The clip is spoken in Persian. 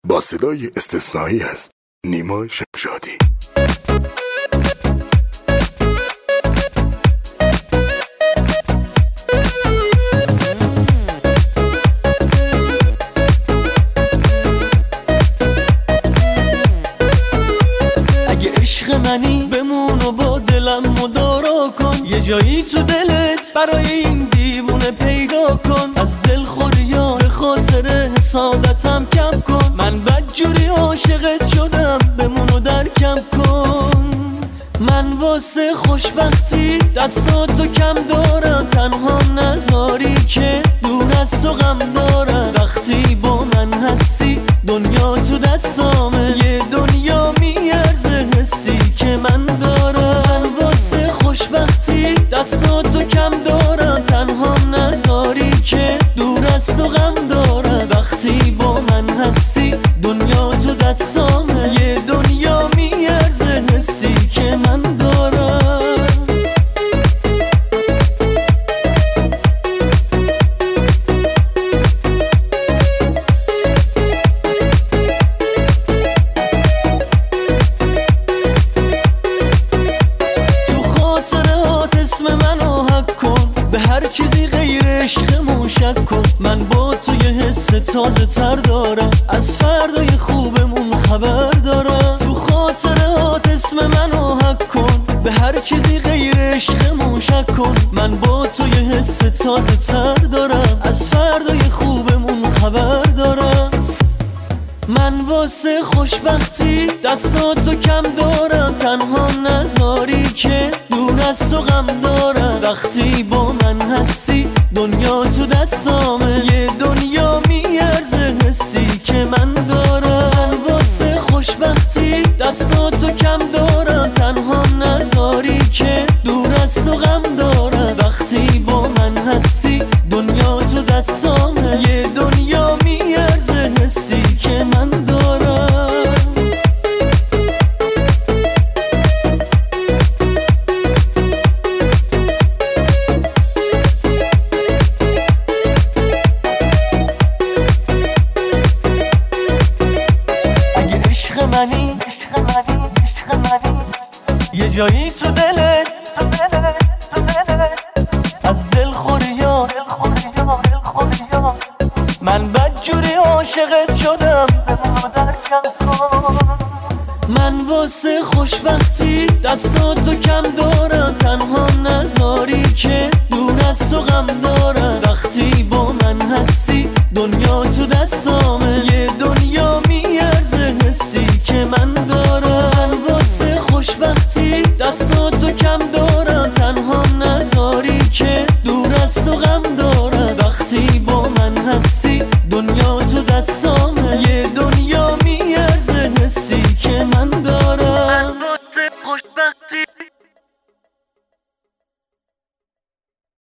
با صدای استثنایی از نیما شمشادی. اگه عشق منی بمون و با دلم مدارا کن، یه جایی تو دلت برای این دیوونه پیدا کن. از دل خوری‌ها به خاطر حسادتم کم کن، من بدجوری عاشقت شدم بمون و درکم کن. من واسه خوشبختی دستاتو کم دارم، تنها نذاری که دور از تو غم دارم. وقتی با من هستی دنیا تو دستامه، یه دنیا میارزه حسی که من دارم. من واسه خوشبختی دستاتو کم دارم، تنها نذاری که دور از تو غم دارم. وقتی با من هستی دنیا تو دستامه، یه دنیا میارزه حسی که من دارم. تو خاطرات اسم منو حک کن، به هر چیزی غیر عشقمون شک کن. من با تو یه حس تازه تر دارم، از فردای خوبمون خبر دارم. تو خاطرات اسم منو حک کن، به هر چیزی غیر عشقمون شک کن. من با تو یه حس تازه تر دارم، از فردای خوبمون خبر دارم. من واسه خوشبختی دستاتو کم دارم، تنها نذاری که دور از تو غم دارم. وقتی با من هستی دنیا تو دستامه، یه دنیا میارزه حسی که من دارم. من واسه خوشبختی دستاتو کم دارم، تنها نذاری که دور از تو غم دارم. وقتی با من هستی دنیا تو دستامه، یه دنیا میارزه حسی که من دارم. اگه عشق منی یه جایی تو دلت از دل خوری‌ها من بدجوری عاشقت شدم بمون و درکم کن. من واسه خوشبختی دستاتو کم دارم، تنها نذاری که دور از تو غم دارم. وقتی با من هستی دنیا تو دستام،